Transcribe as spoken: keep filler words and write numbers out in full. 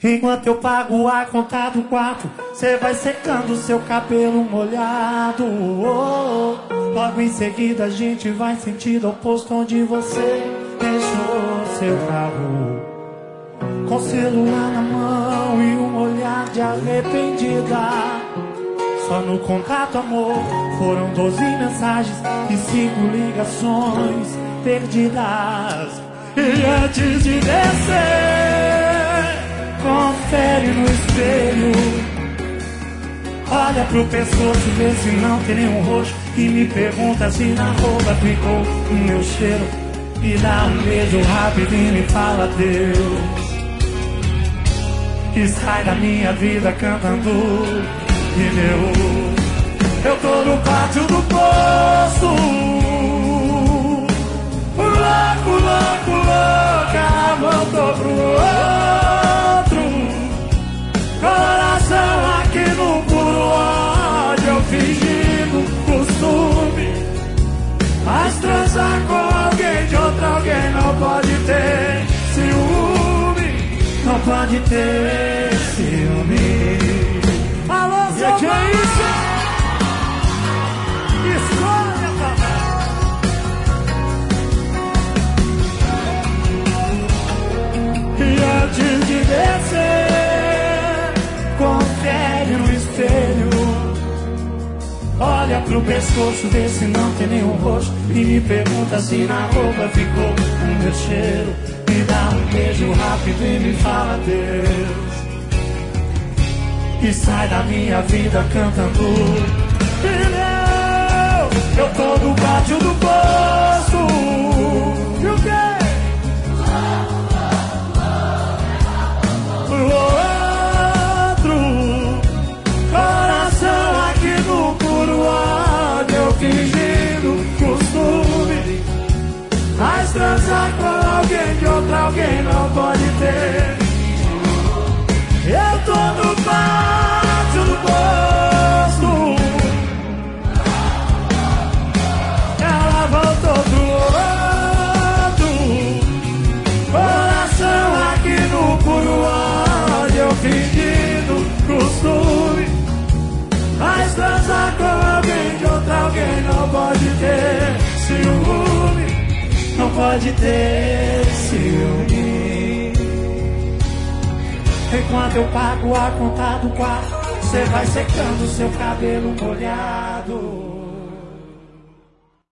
Enquanto eu pago a conta do quarto, cê vai secando seu cabelo molhado. Oh, oh. Logo em seguida a gente vai sentido ao posto onde você deixou seu carro, com o celular na mão e um olhar de arrependida. Só no contato, amor, foram doze mensagens e cinco ligações perdidas. E antes de descer, confere no espelho, olha pro pescoço, vê se não tem nenhum roxo, e me pergunta se na roupa ficou o meu cheiro, e dá um beijo rápido e me fala Deus, e sai da minha vida cantando pneu. Eu tô no pátio do poço, louco, louco, louca, voltou pro outro, coração aqui no puro ódio, eu fingindo costume, mas transar com alguém de outro alguém não pode ter ciúme, não pode ter ciúme. Alô, seu que é isso? Escolha, papai. E antes de descer, confere no espelho, olha pro pescoço, vê se não tem nenhum roxo, e me pergunta se na roupa ficou o meu cheiro, me dá um beijo rápido e me fala Deus, e sai da minha vida cantando pneu. Eu tô no pátio do poço, e o quê? Outro coração aqui no puro ódio, eu fingindo costume, mas transar com alguém de outro alguém não pode ter. Eu tô no pátio do posto, ela voltou pro outro, coração aqui no puro ódio, eu fingindo costume, mas transar com alguém de outro alguém não pode ter ciúme, não pode ter ciúme. Enquanto eu pago a conta do quarto, cê vai secando seu cabelo molhado.